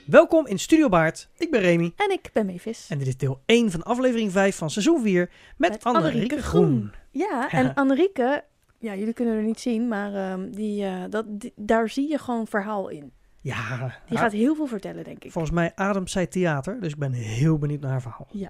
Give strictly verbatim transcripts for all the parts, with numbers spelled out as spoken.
Welkom in Studio Baard. Ik ben Remy. En ik ben Mavis. En dit is deel één van aflevering vijf van seizoen vier met, met Annerieke Groen. Groen. Ja, en Annerieke, ja, jullie kunnen er niet zien, maar um, die, uh, dat, die, daar zie je gewoon verhaal in. Ja. Die gaat heel veel vertellen, denk ik. Volgens mij ademt zij theater, dus ik ben heel benieuwd naar haar verhaal. Ja.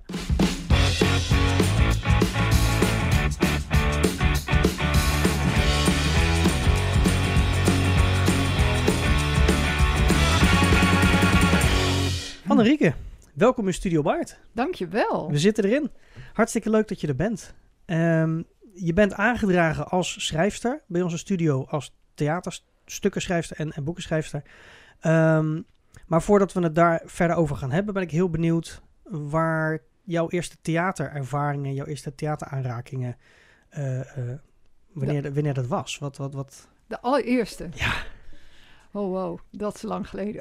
Annerieke, welkom in Studio Baard. Dankjewel. We zitten erin. Hartstikke leuk dat je er bent. Um, je bent aangedragen als schrijfster bij onze studio, als theaterstukkenschrijfster en, en boekenschrijfster. Um, maar voordat we het daar verder over gaan hebben, ben ik heel benieuwd waar jouw eerste theaterervaringen, jouw eerste theateraanrakingen, uh, uh, wanneer, de, wanneer dat was. Wat, wat, wat... De allereerste? Ja. Oh wow, dat is lang geleden.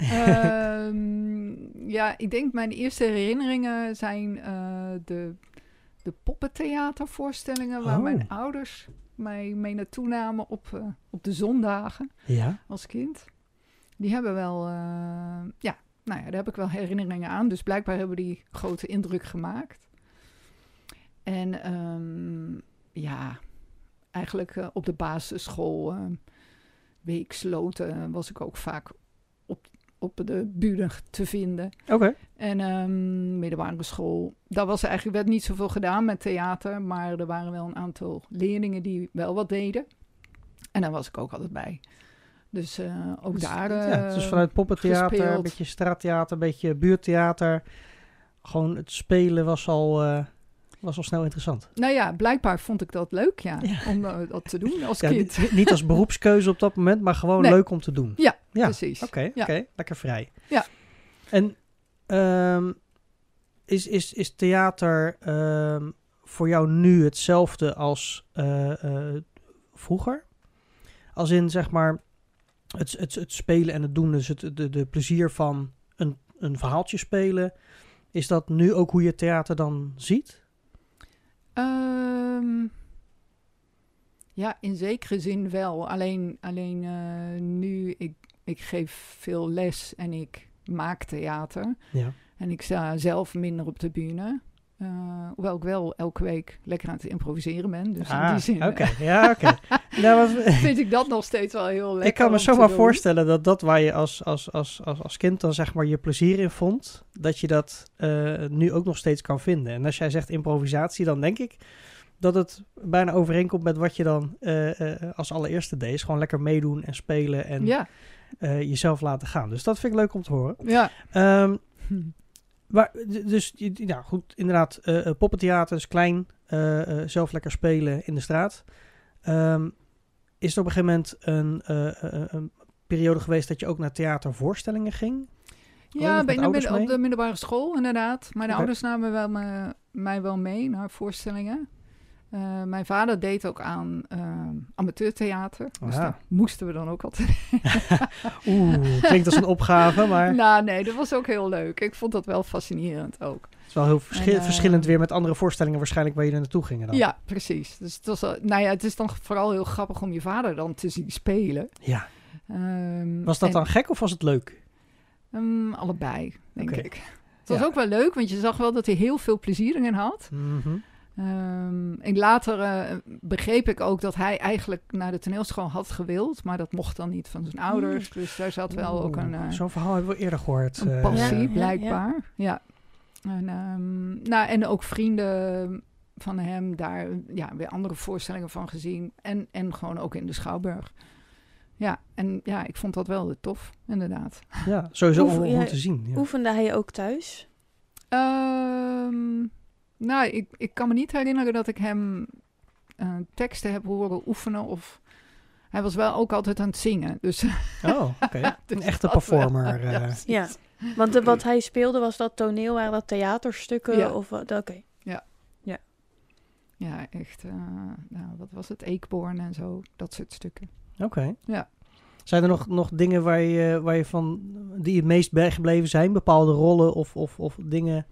um, ja, ik denk mijn eerste herinneringen zijn uh, de, de poppentheatervoorstellingen waar oh. mijn ouders mij mee naartoe namen op, uh, op de zondagen ja. als kind. Die hebben wel, uh, ja, nou ja, daar heb ik wel herinneringen aan. Dus blijkbaar hebben die grote indruk gemaakt. En um, ja, eigenlijk uh, op de basisschool... Uh, weeksloten was ik ook vaak op, op de bühne te vinden. Oké. Okay. En um, middelbare school, daar was eigenlijk werd niet zoveel gedaan met theater, maar er waren wel een aantal leerlingen die wel wat deden. En daar was ik ook altijd bij. Dus uh, ook dus, daar uh, ja, dus vanuit poppentheater, gespeeld. Een beetje straattheater, een beetje buurttheater. Gewoon het spelen was al... Uh... was al snel interessant. Nou ja, blijkbaar vond ik dat leuk, ja, ja. om uh, dat te doen als ja, kind. Niet, niet als beroepskeuze op dat moment, maar gewoon nee. leuk om te doen. Ja, ja. precies. Oké, okay, ja. okay, lekker vrij. Ja. En um, is, is, is theater um, voor jou nu hetzelfde als uh, uh, vroeger? Als in, zeg maar, het, het, het spelen en het doen, dus het de, de plezier van een, een verhaaltje spelen. Is dat nu ook hoe je theater dan ziet? Um, ja, in zekere zin wel. Alleen, alleen uh, nu, ik, ik geef veel les en ik maak theater. Ja. En ik sta zelf minder op de bühne. Uh, hoewel ik wel elke week lekker aan het improviseren ben. Dus ah, in die zin oké. Okay. Ja, oké. Okay. nou, vind ik dat nog steeds wel heel lekker. Ik kan me zomaar voorstellen dat dat waar je als, als, als, als, als kind dan zeg maar je plezier in vond, dat je dat uh, nu ook nog steeds kan vinden. En als jij zegt improvisatie, dan denk ik dat het bijna overeenkomt met wat je dan uh, uh, als allereerste deed. Is gewoon lekker meedoen en spelen en ja. uh, jezelf laten gaan. Dus dat vind ik leuk om te horen. Ja. Um, hm. Maar, dus, nou goed, inderdaad, uh, poppentheater is klein, uh, uh, zelf lekker spelen in de straat. Um, is er op een gegeven moment een, uh, uh, een periode geweest dat je ook naar theatervoorstellingen ging? Ja, ben de midden, op de middelbare school inderdaad. Mijn okay. ouders namen wel me, mij wel mee naar voorstellingen. Uh, mijn vader deed ook aan uh, amateurtheater. Dus ah. daar moesten we dan ook altijd. Oeh, klinkt als een opgave, maar... Nou nee, dat was ook heel leuk. Ik vond dat wel fascinerend ook. Het is wel heel verschil- en, uh, verschillend weer met andere voorstellingen waarschijnlijk waar jullie naartoe gingen dan. Ja, precies. Dus het was, nou ja, het is dan vooral heel grappig om je vader dan te zien spelen. Ja. Um, was dat en, dan gek of was het leuk? Um, allebei, denk okay. ik. Het was ja. ook wel leuk, want je zag wel dat hij heel veel plezier in had. Mm-hmm. Um, en later uh, begreep ik ook dat hij eigenlijk naar de toneelschool had gewild, maar dat mocht dan niet van zijn ouders. Mm. Dus daar zat wel Oeh, ook een... Uh, zo'n verhaal hebben we eerder gehoord. Een passie, ja, blijkbaar. Ja. ja. En, um, nou, en ook vrienden van hem daar ja, weer andere voorstellingen van gezien. En, en gewoon ook in de Schouwburg. Ja, en ja, ik vond dat wel tof, inderdaad. Ja, sowieso Oefen, om, om ja, te zien. Ja. Oefende hij ook thuis? Um, nou, ik, ik kan me niet herinneren dat ik hem uh, teksten heb horen oefenen. Of hij was wel ook altijd aan het zingen. Dus oh, oké. Okay. Dus een echte performer. Wel, uh. Ja, want de, wat hij speelde, was dat toneel, waren dat theaterstukken? Ja. Of Oké. Okay. Ja. Ja. Ja, echt. Uh, nou, wat was het? Eekborn en zo. Dat soort stukken. Oké. Okay. Ja. Zijn er nog, nog dingen waar je, waar je van, die het meest bijgebleven zijn? Bepaalde rollen of, of, of dingen?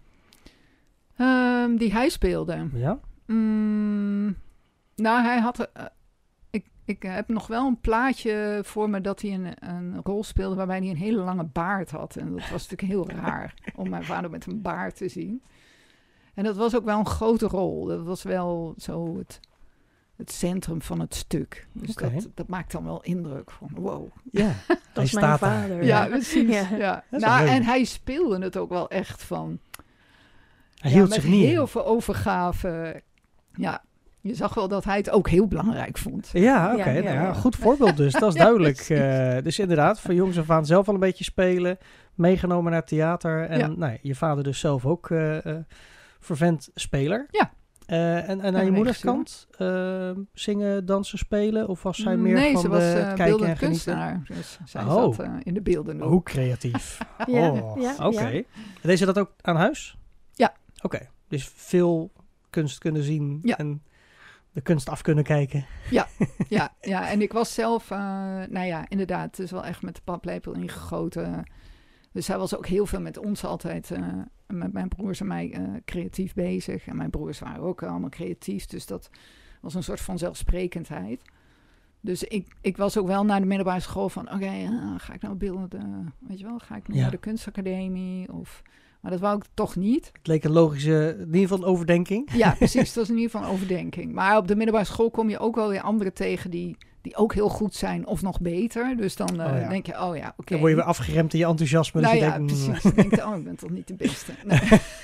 Um, die hij speelde? Ja. Mm, nou, hij had... Uh, ik, ik heb nog wel een plaatje voor me dat hij een, een rol speelde waarbij hij een hele lange baard had. En dat was natuurlijk heel raar om mijn vader met een baard te zien. En dat was ook wel een grote rol. Dat was wel zo het, het centrum van het stuk. Dus Oké. dat, dat maakt dan wel indruk van wow. Ja, Dat hij is mijn staat daar. vader. Ja, Ja. precies. Ja. Ja. Dat is wel Nou, leuk. en hij speelde het ook wel echt van... Hij ja, hield met zich niet heel in. veel overgave. Ja, je zag wel dat hij het ook heel belangrijk vond. Ja, oké. Ja, ja, nou ja, ja. goed voorbeeld dus. Dat is Ja, duidelijk. precies. Eh, dus inderdaad, van jongs af aan zelf al een beetje spelen. Meegenomen naar theater. En Ja. nou, ja, je vader dus zelf ook eh eh vervent speler. Ja. Eh, en, en aan En je een moederskant eh, zingen, dansen, spelen? Of was zij meer nee, van ze de was het uh, kijken beeldend en genieten? kunstenaar. Dus zij Oh. zat uh, in de beelden. Hoe creatief. Ja, oh, ja, oké. ja. Deed ze dat ook aan huis? Ja. Oké, dus veel kunst kunnen zien Ja. en de kunst af kunnen kijken. Ja, ja, en ik was zelf, uh, nou ja, inderdaad, het is wel echt met de paplepel ingegoten. Dus hij was ook heel veel met ons altijd, uh, met mijn broers en mij, uh, creatief bezig. En mijn broers waren ook allemaal creatief, dus dat was een soort van zelfsprekendheid. Dus ik, ik was ook wel naar de middelbare school van, oké, okay, uh, ga ik nou beelden, uh, weet je wel, ga ik nu Ja. naar de kunstacademie? Of, maar dat wou ik toch niet. Het leek een logische, in ieder geval een overdenking. Ja, precies. Dat is in ieder geval een overdenking. Maar op de middelbare school kom je ook wel weer anderen tegen die, die ook heel goed zijn of nog beter. Dus dan uh, Oh ja. denk je, oh ja, oké. Dan word je weer afgeremd in je enthousiasme. Nou dus je ja, denkt, mm, precies. Dan denk je, oh, ik ben toch niet de beste. Nee.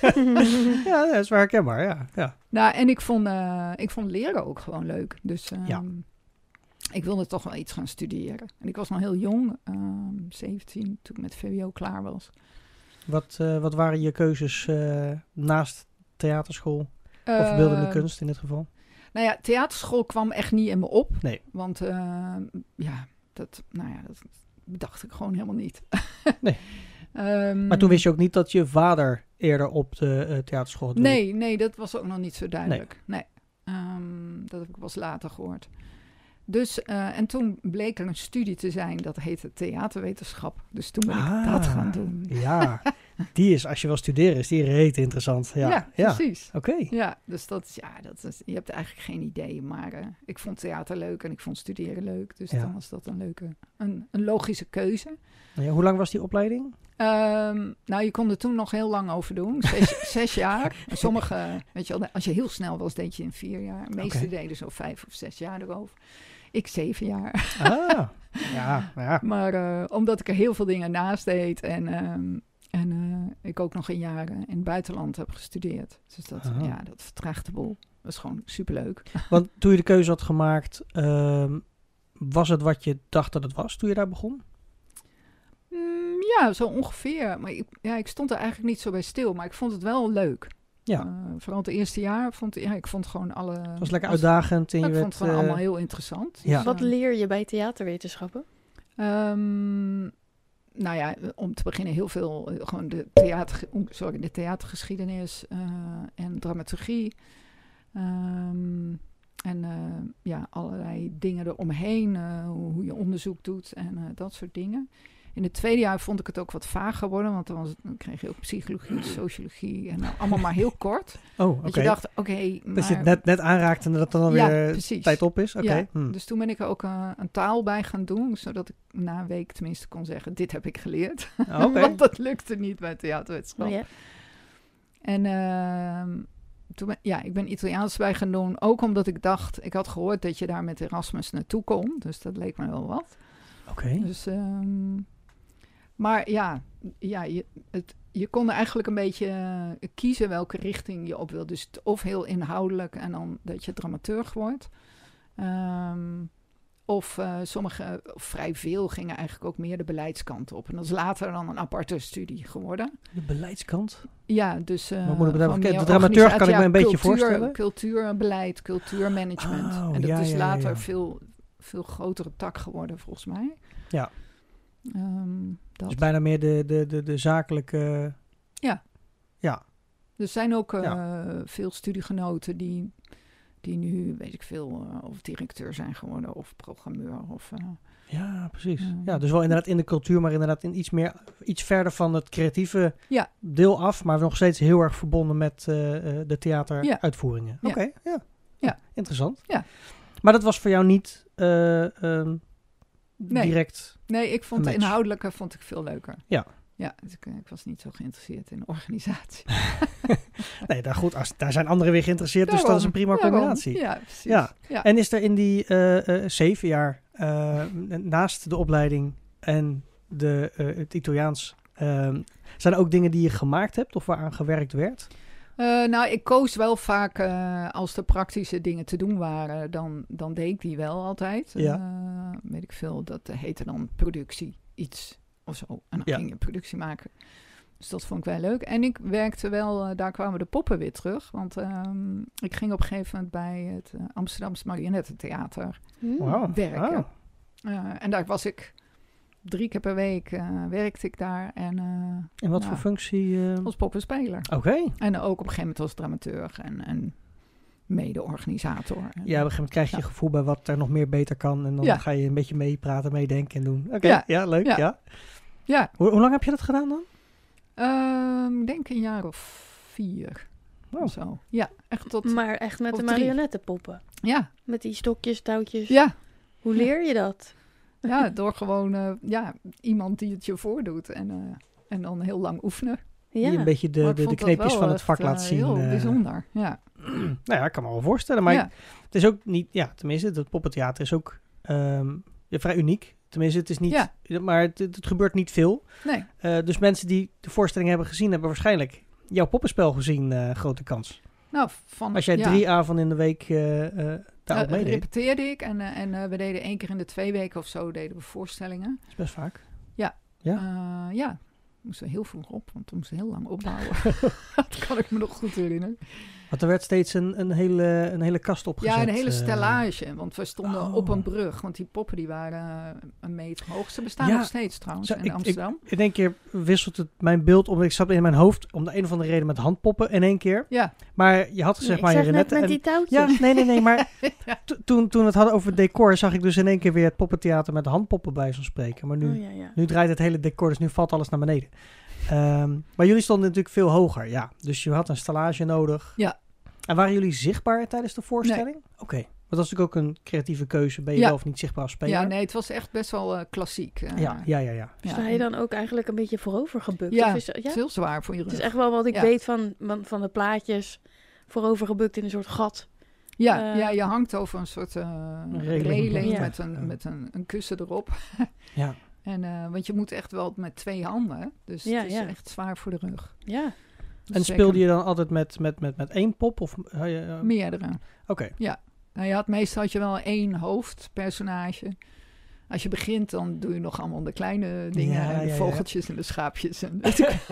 ja, dat is wel herkenbaar, ja. ja. Nou, en ik vond, uh, ik vond leren ook gewoon leuk. Dus um, Ja. ik wilde toch wel iets gaan studeren. En ik was nog heel jong, um, zeventien, toen ik met V W O klaar was. Wat, uh, wat waren je keuzes uh, naast theaterschool? Of Uh, beeldende kunst in dit geval? Nou ja, theaterschool kwam echt niet in me op. Nee. Want uh, ja, dat, nou ja, dat bedacht ik gewoon helemaal niet. Nee. um, Maar toen wist je ook niet dat je vader eerder op de uh, theaterschool had doen? Nee, nee, dat was ook nog niet zo duidelijk. Nee. nee. Um, dat heb ik pas later gehoord. Dus, uh, en toen bleek er een studie te zijn, dat heette theaterwetenschap. Dus toen ben ah, ik dat gaan doen. Ja, die is, als je wil studeren, is die reet interessant. Ja, ja, ja. precies. Oké. Okay. Ja, dus dat is, ja, dat is, je hebt eigenlijk geen idee. Maar uh, ik vond theater leuk en ik vond studeren leuk. Dus ja. dan was dat een leuke, een, een logische keuze. Ja, hoe lang was die opleiding? Um, nou, je kon er toen nog heel lang over doen. Zes, zes jaar. Sommige, weet je wel, als je heel snel was, deed je in vier jaar. De meeste okay. deden zo vijf of zes jaar erover. Ik zeven jaar. Ah, ja, ja. Maar uh, omdat ik er heel veel dingen naast deed en, um, en uh, ik ook nog een jaar in het buitenland heb gestudeerd. Dus dat, uh-huh. ja, dat vertraagt de boel. Dat is gewoon superleuk. Want toen je de keuze had gemaakt, um, was het wat je dacht dat het was toen je daar begon? Mm, ja, zo ongeveer. Maar ik, ja, ik stond er eigenlijk niet zo bij stil, maar ik vond het wel leuk. Ja. Uh, vooral het eerste jaar vond ja, ik vond gewoon alle. Het was lekker uitdagend. En je ik werd, vond het gewoon uh, allemaal heel interessant. Ja. Dus wat leer je bij theaterwetenschappen? Um, nou ja, om te beginnen heel veel uh, gewoon de theater, sorry, de theatergeschiedenis uh, en dramaturgie. Um, en uh, ja, allerlei dingen eromheen, uh, hoe, hoe je onderzoek doet en uh, dat soort dingen. In het tweede jaar vond ik het ook wat vager worden, want dan, was het, dan kreeg je ook psychologie, sociologie en nou, allemaal maar heel kort. Oh, oké. Dat je dacht, oké, okay, dat je het net, net aanraakt en dat dan alweer ja, tijd op is. Oké. Okay. Ja, hmm. Dus toen ben ik er ook uh, een taal bij gaan doen, zodat ik na een week tenminste kon zeggen, dit heb ik geleerd. Oh, okay. Want dat lukte niet bij theaterwetenschap. Oh, ja. En uh, toen ben, ja, ik ben Italiaans bij gaan doen, ook omdat ik dacht, ik had gehoord dat je daar met Erasmus naartoe kon, dus dat leek me wel wat. Oké. Okay. Dus, um, maar ja, ja je, het, je kon er eigenlijk een beetje uh, kiezen welke richting je op wil. Dus het, of heel inhoudelijk en dan dat je dramaturg wordt. Um, of uh, sommige, of vrij veel, gingen eigenlijk ook meer de beleidskant op. En dat is later dan een aparte studie geworden. De beleidskant? Ja, dus... Uh, Wat moet ik bedenken? De dramaturg kan ik me een beetje cultuur, voorstellen. Cultuurbeleid, cultuurmanagement. Oh, en dat ja, is ja, later ja, ja. veel, veel grotere tak geworden, volgens mij. Ja. Um, dat. Dus bijna meer de, de, de, de zakelijke... Ja. Ja. Er zijn ook uh, ja. veel studiegenoten die, die nu, weet ik veel, uh, of directeur zijn geworden of programmeur. Of, uh, ja, precies. Uh, ja, dus wel inderdaad in de cultuur, maar inderdaad in iets meer, iets verder van het creatieve ja. deel af, maar nog steeds heel erg verbonden met uh, de theateruitvoeringen. Ja. Oké, okay, ja. ja. Interessant. Ja. Maar dat was voor jou niet uh, um, nee. direct... Nee, ik vond een de match. inhoudelijke vond ik veel leuker. Ja. Ja, dus ik, ik was niet zo geïnteresseerd in de organisatie. nee, daar, goed, als, daar zijn anderen weer geïnteresseerd, dus Daarom, dat is een prima daarom. combinatie. Ja, precies. Ja. Ja. En is er in die uh, uh, zeven jaar, uh, naast de opleiding en de, uh, het Italiaans, uh, zijn er ook dingen die je gemaakt hebt of waaraan gewerkt werd? Uh, nou, ik koos wel vaak, uh, als er praktische dingen te doen waren, dan, dan deed ik die wel altijd. Ja. Uh, weet ik veel, dat heette dan productie iets of zo. En dan Ja. ging je productie maken. Dus dat vond ik wel leuk. En ik werkte wel, uh, daar kwamen de poppen weer terug. Want um, ik ging op een gegeven moment bij het uh, Amsterdamse Marionettentheater Hmm. Wauw. werken. Oh. Uh, en daar was ik drie keer per week, uh, werkte ik daar. En uh, En wat Ja. voor functie? Uh... als poppenspeler. Oké. Okay. En ook op een gegeven moment als dramateur en, en mede-organisator. En, Ja, op een gegeven moment krijg je Ja. gevoel bij wat er nog meer beter kan. En dan Ja. ga je een beetje meepraten, meedenken en doen. Oké, okay. ja. Ja. leuk. Ja. Ja. Ja, Hoe, hoe lang heb je dat gedaan dan? um, ik denk een jaar of vier Oh. of zo. Ja, echt tot... Maar echt met Of de drie. marionettenpoppen. Ja, Met die stokjes, touwtjes. ja, Hoe leer je dat? ja, door gewoon uh, ja, iemand die het je voordoet en, uh, en dan heel lang oefenen. Die een beetje de, Maar ik de, de vond dat kneepjes wel van het echt, vak uh, laat zien. Heel uh, bijzonder, ja. nou ja, ik kan me wel voorstellen. Maar ja. ik- het is ook niet... Ja, tenminste, het poppentheater is ook um, ja, vrij uniek. Tenminste, het is niet... Ja. Maar het, het gebeurt niet veel. Nee, Uh, dus mensen die de voorstelling hebben gezien... hebben waarschijnlijk jouw poppenspel gezien. Uh, grote kans. nou, van... Als jij ja. drie avonden in de week uh, uh, daarop Uh, meedeed. repeteerde ik en, uh, en uh, we deden één keer in de twee weken of zo deden we voorstellingen. Dat is best vaak. Ja. Ja? Uh, ja, we moesten heel vroeg op, want we moesten heel lang opbouwen. Dat kan ik me nog goed herinneren. Want er werd steeds een, een, hele, een hele kast opgezet. Ja, een hele uh, stellage, want we stonden Oh. op een brug. Want die poppen die waren uh, een meter hoog. Ze bestaan Ja, nog steeds trouwens zo, in ik- Amsterdam. In één keer wisselt het mijn beeld, omdat ik zat in mijn hoofd om de een of andere reden met handpoppen in één keer. ja, Maar je had gezegd ik maar zeg net marionetten. met en- die touwtjes. Ja, nee, nee, nee, maar Ja. to- toen, toen we het hadden over het decor, zag ik dus in één keer weer het poppentheater met handpoppen bij zo'n spreken. Maar nu, Oh, ja, ja. nu draait het hele decor, dus nu valt alles naar beneden. Um, maar jullie stonden natuurlijk veel hoger, ja. Dus je had een stellage nodig. Ja. En waren jullie zichtbaar tijdens de voorstelling? Oké. Okay. Want dat is natuurlijk ook een creatieve keuze. Ben je Ja. wel of niet zichtbaar als speler? ja, nee, het was echt best wel uh, klassiek. Uh, Ja, ja, ja, ja. Sta je dan ook eigenlijk een beetje voorover gebukt? Ja, Of is, Het ja? is heel zwaar voor je Het rug. is echt wel wat ik Ja. weet van, van, van de plaatjes. Voorover gebukt in een soort gat. Ja, eh, ja, je hangt over een soort uh, reling. reling, Ja. met, een, Ja. met een, een kussen erop. Ja. En, uh, want je moet echt wel met twee handen. Dus Ja, het is ja. echt zwaar voor de rug. Ja. Dus En zeker speelde je dan altijd met, met, met, met één pop? Of, uh, uh, Oké. meerdere? Okay. Nou, je had meestal had je wel één hoofdpersonage. Als je begint, dan doe je nog allemaal de kleine dingen. Ja, en de ja, ja. vogeltjes en de schaapjes. En,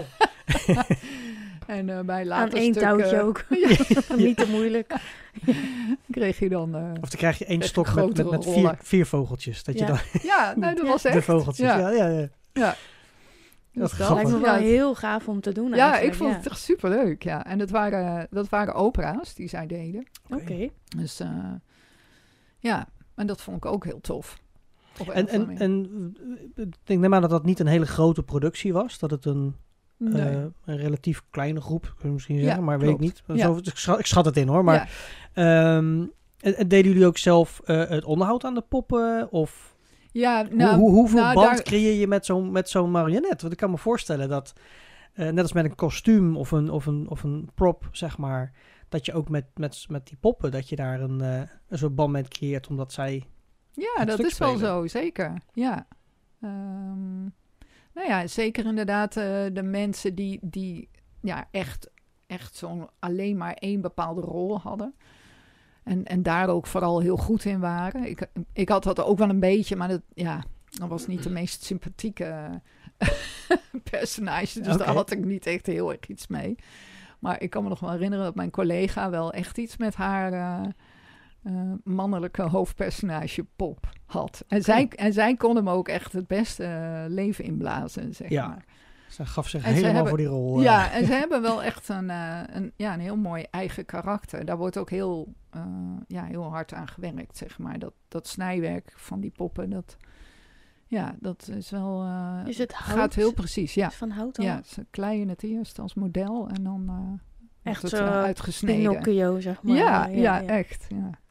en uh, bij Aan later één stukken touwtje ook. Niet te moeilijk. kreeg je dan... Uh, Of dan krijg je één Echt stok met, met, grotere met vier, rollen. vier vogeltjes. Dat je Ja. dan ja, nou, dat Ja. was echt... de vogeltjes. Ja. Ja, ja, ja. Ja. Dat Dus is dat- Lijkt me grappig. wel Ja, heel gaaf om te doen Ja, eigenlijk. ik vond het echt superleuk, ja. En dat waren, dat waren opera's die zij deden. Oké. Dus uh, ja, en dat vond ik ook heel tof. Op een En, of andere en, manier. en ik neem aan dat dat niet een hele grote productie was. Dat het een, Nee. uh, een relatief kleine groep, kun je misschien Ja, zeggen, maar klopt. weet ik niet. Ja. Zo, ik, schat, ik schat het in hoor. Maar, um, en, en deden jullie ook zelf uh, het onderhoud aan de poppen? Of ja, nou, hoe, hoe, hoeveel nou, band daar- creëer je met zo'n, met zo'n marionet? Want ik kan me voorstellen dat, uh, net als met een kostuum of een, of, een, of een prop, zeg maar, dat je ook met, met, met die poppen, dat je daar een, uh, een soort band mee creëert, omdat zij... Ja, het dat stuk is wel spelen. zo, zeker. Ja. Um, nou ja, zeker inderdaad uh, de mensen die, die ja, echt, echt zo'n alleen maar één bepaalde rol hadden. En, en daar ook vooral heel goed in waren. Ik, ik had dat ook wel een beetje, maar dat, ja, dat was niet de meest sympathieke personage. Dus Oké. daar had ik niet echt heel erg iets mee. Maar ik kan me nog wel herinneren dat mijn collega wel echt iets met haar... Uh, Uh, mannelijke hoofdpersonage Pop had. En, Oké. zij, en zij kon hem ook echt het beste uh, leven inblazen, zeg Ja. maar. Ze gaf zich En ze helemaal hebben- voor die rol. uh, Ja, en ze hebben wel echt een, uh, een, ja, een heel mooi eigen karakter. Daar wordt ook heel, uh, ja, heel hard aan gewerkt, zeg maar. Dat, dat snijwerk van die poppen, dat, ja, dat is wel... Uh, Is het hout? gaat heel precies, ja. Is het van hout dan? Ja, ze kleien het eerst als model en dan uh, Echt wordt het zo uh, uitgesneden. Pinocchio, zeg maar. Ja, ja, echt. Ja.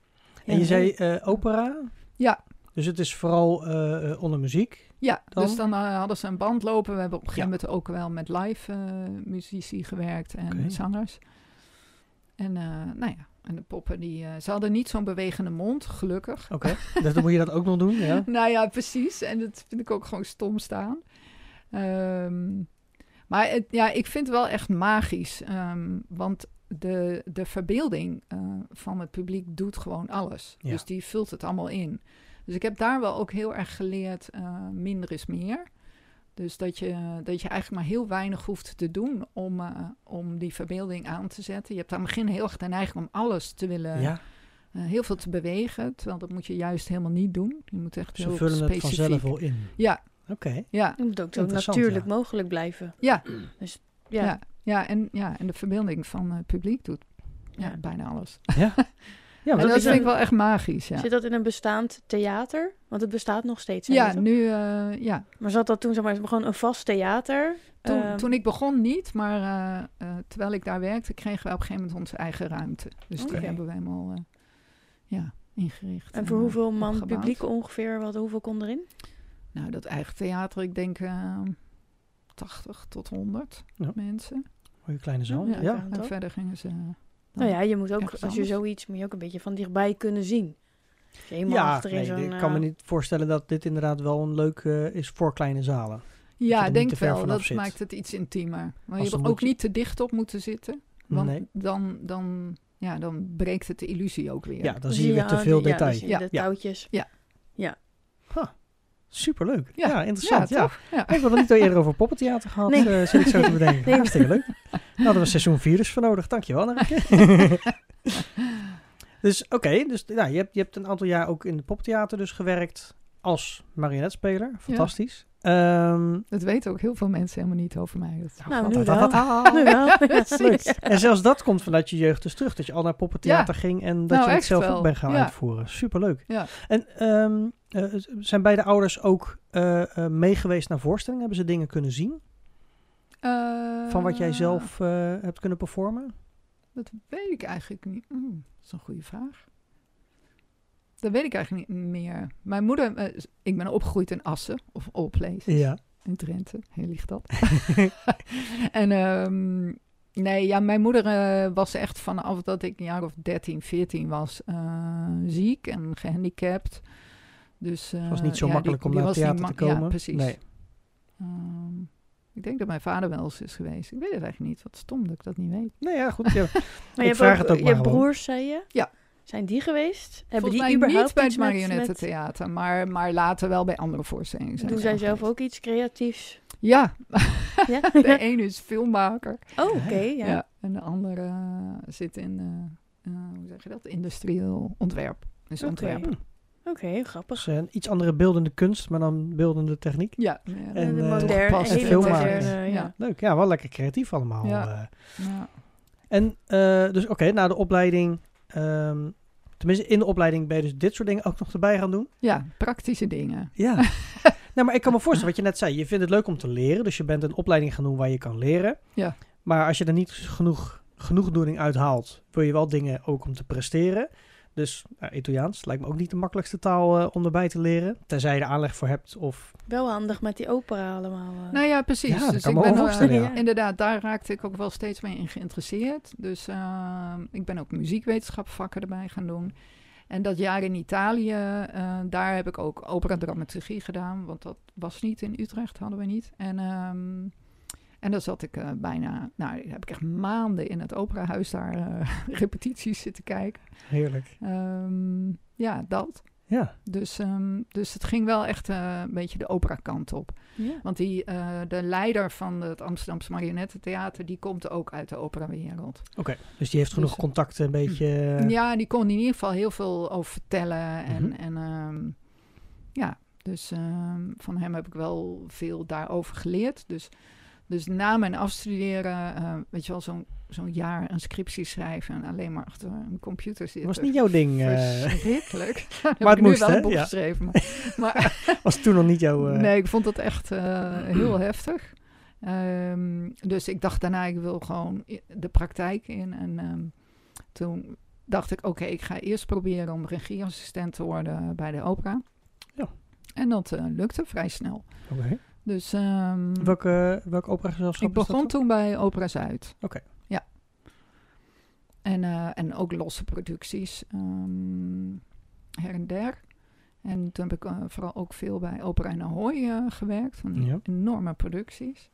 En je Ja. zei eh, opera? Ja. Dus het is vooral eh, eh, onder muziek? Ja, Dan? dus dan uh, hadden ze een band lopen. We hebben op een gegeven Ja. moment ook wel met live uh, muzici gewerkt en Oké. zangers. En uh, nou ja, en de poppen die... Uh, ze hadden niet zo'n bewegende mond, gelukkig. Oké, dus dan moet je dat ook nog doen, ja? Nou ja, precies. En dat vind ik ook gewoon stom staan. Um, maar het, ja, ik vind het wel echt magisch. Um, want de, de verbeelding uh, van het publiek doet gewoon alles. Ja. Dus die vult het allemaal in. Dus ik heb daar wel ook heel erg geleerd, uh, minder is meer. Dus dat je, dat je eigenlijk maar heel weinig hoeft te doen om, uh, om die verbeelding aan te zetten. Je hebt aan het begin heel erg de neiging om alles te willen, Ja, uh, heel veel te bewegen. Terwijl dat moet je juist helemaal niet doen. Je moet echt ze heel vullen specifiek. het vanzelf wel in. Ja, Oké, ja, Het moet ook zo Interessant, natuurlijk ja. mogelijk blijven. ja, Dus ja, ja. ja, en, ja, en de verbeelding van het publiek doet ja, Ja. bijna alles. ja. Ja, En maar dat dat is vind ik een- wel echt magisch, ja. zit dat in een bestaand theater? Want het bestaat nog steeds. zei Ja, je toch? nu, uh, ja. Maar zat dat toen zeg maar gewoon een vast theater? Toen, Ehm, toen ik begon niet, maar uh, uh, terwijl ik daar werkte, kregen we op een gegeven moment onze eigen ruimte. Dus Oké. die hebben we helemaal uh, ja, ingericht. en voor uh, hoeveel man opgebouwd. publiek ongeveer? Wat, hoeveel kon erin? Nou, dat eigen theater, ik denk uh, tachtig tot honderd Ja. mensen. Mooie kleine zaal. Ja, Ja, kan En toch? verder gingen ze... Nou ja, je moet ook, ergens als je anders. zoiets, moet je ook een beetje van dichtbij kunnen zien. Als je eenmaal ja achterin nee, zo'n... ik kan me eh, niet voorstellen dat dit inderdaad wel een leuk uh, is voor kleine zalen. je Ja, er ik niet denk te ver wel. vanaf Dat zit. maakt het iets intiemer. Maar Als je dan hebt ook moet je- niet te dicht op moeten zitten. Want Nee. dan, dan, ja, dan breekt het de illusie ook weer. Ja, dan zie je weer te aan veel de- ja, detail. dan zie je Ja. de Ja. touwtjes. Superleuk. Ja. Ja, interessant. Ja, toch? Ja. Ik heb nog niet al eerder over poppentheater gehad, Nee. nee. uh, zit ik zo te bedenken. Nee. Hartstikke leuk. Nou, daar was seizoen vier dus voor nodig. Dankjewel, Annemieke. Dus oké, dus, nou, je, hebt, je hebt een aantal jaar ook in het poppentheater dus gewerkt als marionetspeler. Fantastisch. Ehm, Dat weten ook heel veel mensen helemaal niet over mij. Dat- Nou, wat- nu wat- wel. wat- Nu wel. Leuk. En zelfs dat komt vanuit je jeugd dus terug. Dat je al naar poppentheater ging en dat Nou, je het echt zelf wel. ook bent gaan Ja. uitvoeren. Superleuk. Ja. En ehm, eh, zijn beide ouders ook eh, eh, meegeweest naar voorstellingen? Hebben ze dingen kunnen zien Uh, van wat jij zelf eh, hebt kunnen performen? Dat weet ik eigenlijk niet. Mm, dat is een goede vraag. Dat weet ik eigenlijk niet meer. Mijn moeder, uh, ik ben opgegroeid in Assen, of all places. Ja. In Drenthe, heel ligt dat. en um, nee, ja, mijn moeder uh, was echt vanaf dat ik een jaar of dertien, veertien was uh, ziek en gehandicapt. Dus, uh, Het was niet zo ja, makkelijk die, om die naar het was niet theater te ma- komen. Ja, precies. Nee. Um, ik denk dat mijn vader wel eens is geweest. Ik weet het eigenlijk niet. Wat stom dat ik dat niet weet. Nee, ja, goed. Ja. Maar je Ik hebt vraag het ook je maar hebt gewoon. broers, zei je? Ja. Zijn die geweest? Hebben Volgens die mij überhaupt niet bij het iets met- Marionettentheater, maar, maar later wel bij andere voorstellingen. met- zijn Doen ze zij al zelf geweest. ook iets creatiefs? Ja, Ja? de ene is filmmaker. Oh, oké, ja. Ja. en de andere uh, zit in, uh, uh, hoe zeg je dat, industrieel ontwerp. Dus Oké. ontwerpen. Oké, grappig. Dus een iets andere beeldende kunst, maar dan beeldende techniek. Ja, ja, En, de eh, moderne, pas- hele film maken. moderne, ja. Ja. Leuk, ja, wel lekker creatief allemaal. Ja. eh. ja. En uh, dus oké, na de opleiding, um, tenminste in de opleiding ben je dus dit soort dingen ook nog erbij gaan doen? ja, praktische dingen. Ja. Nou, maar ik kan me voorstellen wat je net zei. Je vindt het leuk om te leren, dus je bent een opleiding gaan doen waar je kan leren. Ja. Maar als je er niet genoeg genoegdoening uit haalt, wil je wel dingen ook om te presteren. Dus uh, Italiaans lijkt me ook niet de makkelijkste taal uh, om erbij te leren. Tenzij je er aanleg voor hebt of... Wel handig met die opera allemaal. eh. Nou ja, precies. Ja, dat dus kan ik me wel ben, voorstellen, uh, ja. inderdaad, daar raakte ik ook wel steeds mee in geïnteresseerd. Dus uh, ik ben ook muziekwetenschapvakken erbij gaan doen. En dat jaar in Italië, uh, daar heb ik ook opera-dramaturgie gedaan. Want dat was niet in Utrecht, hadden we niet. En, um, en dan zat ik uh, bijna, nou, heb ik echt maanden in het operahuis daar uh, repetities zitten kijken. Heerlijk. Um, ja, dat. Ja. Dus, um, dus het ging wel echt uh, een beetje de operakant op. Ja. Want die, uh, de leider van het Amsterdamse Marionettentheater, die komt ook uit de operawereld. Oké, okay, dus die heeft genoeg Dus, contacten een beetje... Uh... Ja, die kon in ieder geval heel veel over vertellen. En, Mm-hmm. en um, ja, dus um, van hem heb ik wel veel daarover geleerd. Dus, dus na mijn afstuderen, uh, weet je wel, zo'n zo'n jaar een scriptie schrijven en alleen maar achter een computer zitten. Was niet jouw ding. Uh... Verschrikkelijk. Maar heb het ik moest, nu wel hè? een boek Ja. geschreven. Maar, maar was toen nog niet jouw... Uh... nee, ik vond dat echt uh, heel heftig. Um, dus ik dacht daarna, ik wil gewoon de praktijk in. En um, toen dacht ik, oké, okay, ik ga eerst proberen om regieassistent te worden bij de opera. Ja. En dat uh, lukte vrij snel. Oké. Okay. Dus, um, welke, welke operagezelschap ik begon toen bij Opera Zuid. Oké. Okay. Ja. En, uh, en ook losse producties. Um, her en der. En toen heb ik uh, vooral ook veel bij Opera in Ahoy uh, gewerkt. Van ja. enorme producties.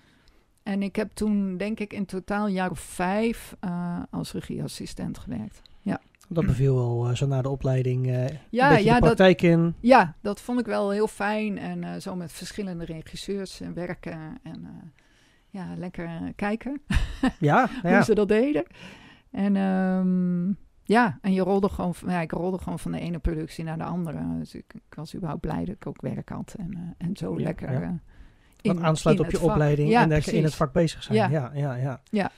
En ik heb toen, denk ik, in totaal een jaar of vijf uh, als regieassistent gewerkt. Ja. Dat beviel wel uh, zo na de opleiding uh, ja, een beetje ja, de praktijk dat, in. Ja, dat vond ik wel heel fijn. En uh, zo met verschillende regisseurs uh, werken. En uh, ja, lekker uh, kijken ja, hoe ja. ze dat deden. En um, ja, en je rolde gewoon, ja, ik rolde gewoon van de ene productie naar de andere. Dus ik, ik was überhaupt blij dat ik ook werk had. En, uh, en zo ja, lekker... Ja. Uh, Wat in, aansluit in op je vak. opleiding ja, en dat je in precies. het vak bezig zijn. Ja, ja, ja. ja. ja.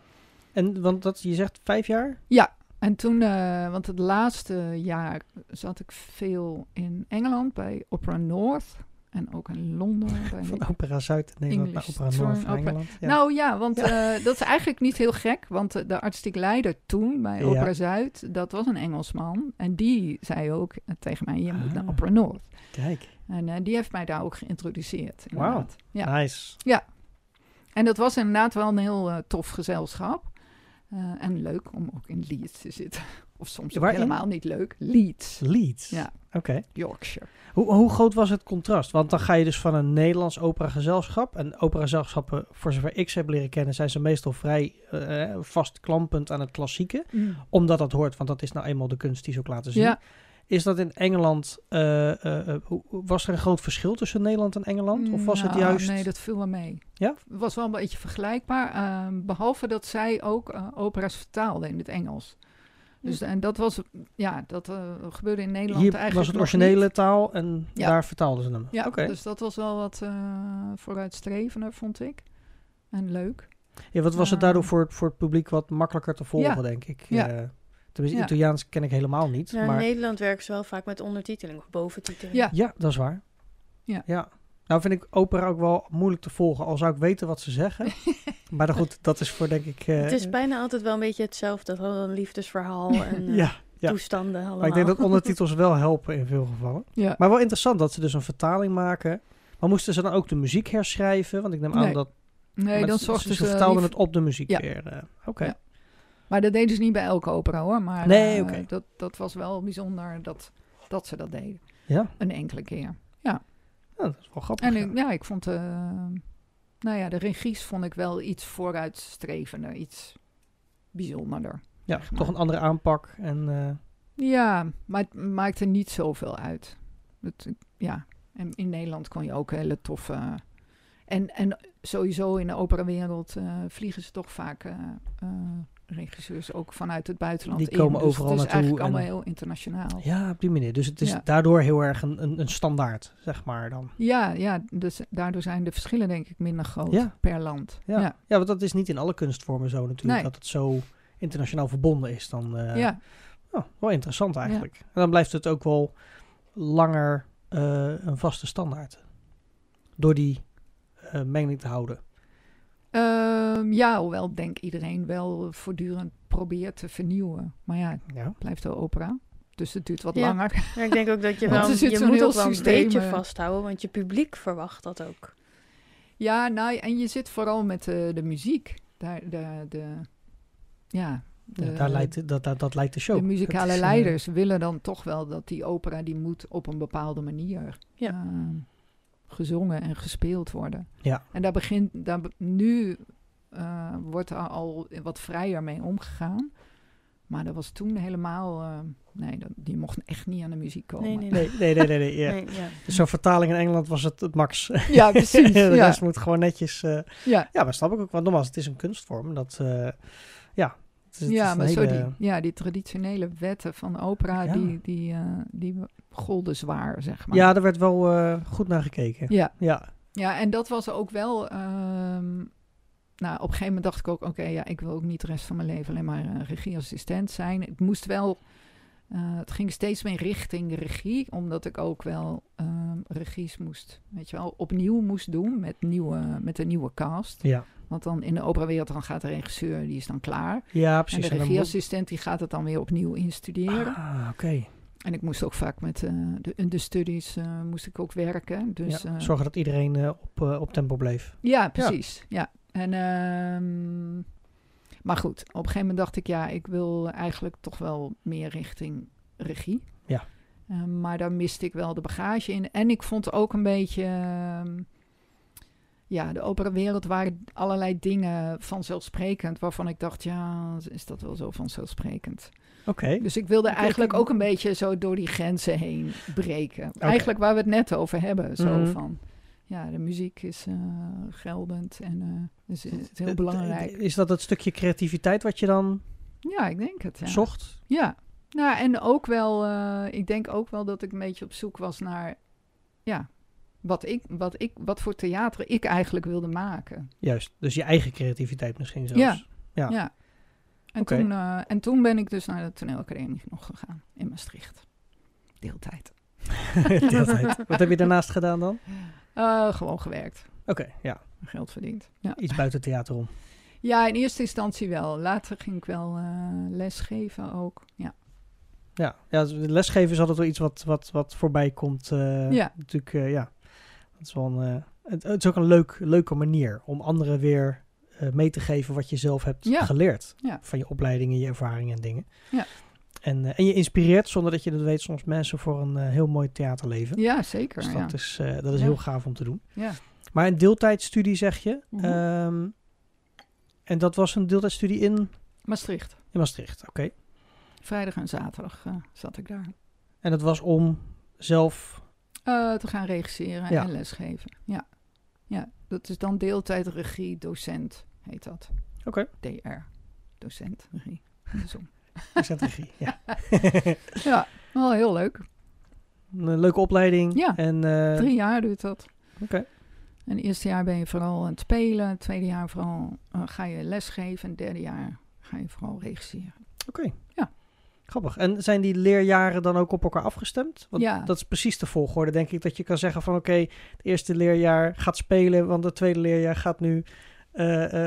En want dat, je zegt vijf jaar? Ja, en toen, uh, want het laatste jaar zat ik veel in Engeland bij Opera North. En ook in Londen. Bij van Opera Zuid Nederland naar Opera North van Engeland. Ja. Nou ja, want ja. Uh, dat is eigenlijk niet heel gek. Want uh, de artistiek leider toen bij ja. Opera Zuid, dat was een Engelsman. En die zei ook uh, tegen mij, je ah. moet naar Opera North. Kijk. En uh, die heeft mij daar ook geïntroduceerd. Wauw, ja. nice. Ja, en dat was inderdaad wel een heel uh, tof gezelschap. Uh, en leuk om ook in Leeds te zitten. Of soms ook helemaal niet leuk. Leeds. Leeds? Ja. Oké. Okay. Yorkshire. Hoe, hoe groot was het contrast? Want dan ga je dus van een Nederlands operagezelschap. En operagezelschappen, voor zover ik ze heb leren kennen, zijn ze meestal vrij uh, vastklampend aan het klassieke. Mm. Omdat dat hoort, want dat is nou eenmaal de kunst die ze ook laten zien. Ja. Is dat in Engeland, uh, uh, uh, was er een groot verschil tussen Nederland en Engeland? Of was nou, het juist... Nee, dat viel wel mee. Ja? Het was wel een beetje vergelijkbaar. Uh, behalve dat zij ook uh, opera's vertaalden in het Engels. Dus, en dat was, ja, dat uh, gebeurde in Nederland Hier eigenlijk was het originele niet. taal en ja. daar vertaalden ze hem. Ja, okay. Dus dat was wel wat uh, vooruitstrevender, vond ik. En leuk. Ja, wat was het daardoor voor, voor het publiek wat makkelijker te volgen, ja. denk ik. Ja. Uh, tenminste, ja. Italiaans ken ik helemaal niet. Ja, maar... In Nederland werken ze wel vaak met ondertiteling of boventiteling. Ja, ja dat is waar. Ja. ja. Nou vind ik opera ook wel moeilijk te volgen, al zou ik weten wat ze zeggen. Maar dan goed, dat is voor denk ik... Uh, het is bijna altijd wel een beetje hetzelfde. Een liefdesverhaal en uh, ja, ja. toestanden allemaal. Maar ik denk dat ondertitels wel helpen in veel gevallen. Ja. Maar wel interessant dat ze dus een vertaling maken. Maar moesten ze dan ook de muziek herschrijven? Want ik neem nee. aan dat... Nee, dan zorgden ze... ze... Ze vertaalden lief... het op de muziek ja. weer. Uh, Oké. Okay. Ja. Maar dat deden ze niet bij elke opera hoor. Maar nee, uh, okay. dat, dat was wel bijzonder dat, dat ze dat deden. Ja. Een enkele keer. Ja. Ja, dat is wel grappig. En ja. ik, ja, ik vond... Uh, nou ja, de regies vond ik wel iets vooruitstrevender. Iets bijzonderder. Ja, zeg maar. Toch een andere aanpak. En, uh... Ja, maar het maakte niet zoveel uit. Het, ja, en in Nederland kon je ook hele toffe... En, en sowieso in de operawereld uh, vliegen ze toch vaak... Uh, uh, regisseurs ook vanuit het buitenland die komen in. Dus overal het is naartoe. eigenlijk en... allemaal heel internationaal. Ja, op die manier. Dus het is ja. daardoor heel erg een, een, een standaard, zeg maar dan. Ja, ja, dus daardoor zijn de verschillen denk ik minder groot ja. per land. Ja. Ja. ja, want dat is niet in alle kunstvormen zo natuurlijk. Nee. Dat het zo internationaal verbonden is. Dan, uh, ja. Oh, wel interessant eigenlijk. Ja. En dan blijft het ook wel langer uh, een vaste standaard. Door die uh, mengeling te houden. Uh, ja, hoewel denk iedereen wel voortdurend probeert te vernieuwen. Maar ja, ja. het blijft wel opera. Dus het duurt wat ja. langer. Ja, ik denk ook dat je wel, je moet ook wel een beetje vasthouden, want je publiek verwacht dat ook. Ja, nou, en je zit vooral met de, de muziek. Daar, de, de, ja, de, ja, daar leidt, dat, dat, dat leidt de show. De muzikale is, leiders uh, willen dan toch wel dat die opera, die moet op een bepaalde manier... Ja. Uh, gezongen en gespeeld worden. Ja. En daar begint, daar, nu uh, wordt er al wat vrijer mee omgegaan. Maar dat was toen helemaal... Uh, nee, dat, die mocht echt niet aan de muziek komen. Nee, nee, nee. nee, nee, nee, nee, ja. nee ja. Dus zo'n vertaling in Engeland was het het max. Ja, precies. de ja. rest moet gewoon netjes... Uh, ja. ja, maar snap ik ook. Want nogmaals, het is een kunstvorm. Dat, uh, ja... Het is, ja, het is maar hele... zo die, ja, die traditionele wetten van opera, ja. die, die, uh, die golden zwaar, zeg maar. Ja, daar werd wel uh, goed naar gekeken. Ja. Ja. Ja, en dat was ook wel... Um, nou, op een gegeven moment dacht ik ook... Oké, okay, ja, ik wil ook niet de rest van mijn leven alleen maar uh, regieassistent zijn. Het moest wel... Uh, het ging steeds meer richting de regie, omdat ik ook wel... Um, regies moest, weet je wel, opnieuw moest doen met, nieuwe, met een nieuwe cast. Ja, Want dan in de operawereld dan gaat de regisseur, die is dan klaar. ja En precies. de En dan moet- regieassistent die gaat het dan weer opnieuw instuderen. Ah, oké. En ik moest ook vaak met uh, de, de studies uh, moest ik ook werken. Dus, Ja, uh, zorgen dat iedereen uh, op, uh, op tempo bleef. ja, precies. Ja. Ja. En, um, maar goed, op een gegeven moment dacht ik, ja, ik wil eigenlijk toch wel meer richting regie. Ja. Uh, maar daar miste ik wel de bagage in. En ik vond ook een beetje... Uh, ja, de operawereld waren allerlei dingen vanzelfsprekend... waarvan ik dacht, ja, is dat wel zo vanzelfsprekend? Oké. Okay. Dus ik wilde okay, eigenlijk okay. ook een beetje zo door die grenzen heen breken. Okay. Eigenlijk waar we het net over hebben. Zo mm-hmm. van, ja, de muziek is uh, geldend en uh, is, is heel belangrijk. Is dat het stukje creativiteit wat je dan ja, ik denk het, ja. zocht? Ja, nou, en ook wel, uh, ik denk ook wel dat ik een beetje op zoek was naar, ja, wat, ik, wat, ik, wat voor theater ik eigenlijk wilde maken. Juist, dus je eigen creativiteit misschien zelfs. Ja, ja. ja. En, okay. toen, uh, en toen ben ik dus naar de toneelacademie nog gegaan in Maastricht. Deeltijd. Deeltijd. Wat heb je daarnaast gedaan dan? Uh, gewoon gewerkt. Oké, okay, ja. Geld verdiend. Ja. Iets buiten theater om. Ja, in eerste instantie wel. Later ging ik wel uh, lesgeven ook. Ja. Ja, ja, lesgeven is altijd wel iets wat, wat, wat voorbij komt. Uh, ja. Natuurlijk, uh, ja. Het is, wel een, uh, het, het is ook een leuk, leuke manier om anderen weer uh, mee te geven wat je zelf hebt ja. geleerd. Ja. Van je opleidingen, je ervaringen en dingen. Ja. En, uh, en je inspireert, zonder dat je dat weet, soms mensen voor een uh, heel mooi theaterleven. Ja, zeker. Dus dat ja. is, uh, dat is ja. heel gaaf om te doen. Ja. Maar een deeltijdstudie zeg je. Mm-hmm. Um, en dat was een deeltijdstudie in? Maastricht. In Maastricht, oké. Okay. Vrijdag en zaterdag uh, zat ik daar. En dat was om zelf... Uh, te gaan regisseren ja. en lesgeven. Ja. Ja, dat is dan deeltijd regie, docent heet dat. Oké. Okay. D R, docent, regie. Andersom. Docent regie, ja. Ja, wel heel leuk. Een leuke opleiding. Ja, en, uh... drie jaar duurt dat. Oké. Okay. En het eerste jaar ben je vooral aan het spelen. Het tweede jaar vooral uh, ga je lesgeven. En het derde jaar ga je vooral regisseren. Oké. Okay. Ja. Grappig. En zijn die leerjaren dan ook op elkaar afgestemd? Want ja. dat is precies de volgorde, denk ik. Dat je kan zeggen van oké, okay, het eerste leerjaar gaat spelen, want het tweede leerjaar gaat nu... Uh, uh,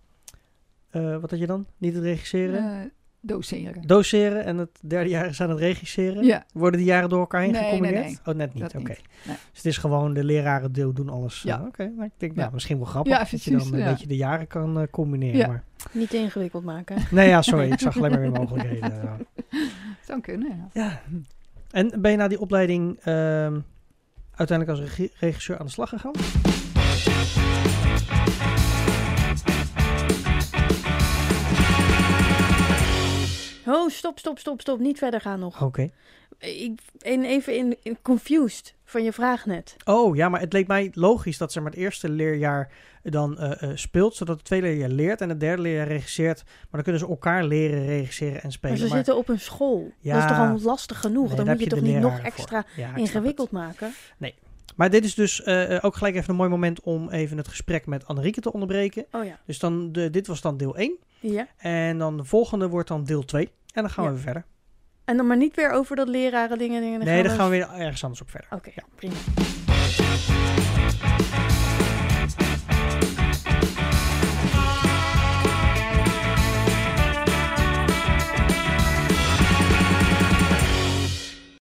uh, wat had je dan? Niet het regisseren? Uh, doseren. Doseren. En het derde jaar is aan het regisseren. Ja. Worden die jaren door elkaar heen nee, gecombineerd? Nee, nee. Oh, net niet. Oké. Okay. Nee. Dus het is gewoon de leraren deel doen alles. Ja. Uh, Oké. Okay. Nou, ik denk, ja. nou, misschien wel grappig ja, dat precies, je dan ja. een beetje de jaren kan uh, combineren. Ja. Maar... Niet ingewikkeld maken. Nee, ja, sorry. Ik zag alleen maar weer mogelijkheden. Ja. Zou kunnen, ja. Ja. En ben je na die opleiding uh, uiteindelijk als regi- regisseur aan de slag gegaan? Oh, stop, stop, stop, stop. Niet verder gaan nog. Oké. Okay. Ik ben even in, in confused van je vraag net. Oh, ja, maar het leek mij logisch dat ze maar het eerste leerjaar dan uh, uh, speelt, zodat het tweede leerjaar leert en het derde leerjaar regisseert. Maar dan kunnen ze elkaar leren regisseren en spelen. Maar ze maar... zitten op een school. Ja, dat is toch al lastig genoeg? nee, dan moet je, je toch niet nog extra ja, ingewikkeld maken? Nee. Maar dit is dus uh, ook gelijk even een mooi moment om even het gesprek met Annerieke te onderbreken. Oh ja. Dus dan de, dit was dan deel één. Ja. En dan de volgende wordt dan deel twee. En dan gaan ja. we weer verder. En dan maar niet weer over dat leraren dingen. dingen nee, dan gaan we weer ergens anders op verder. Oké, okay, ja. prima.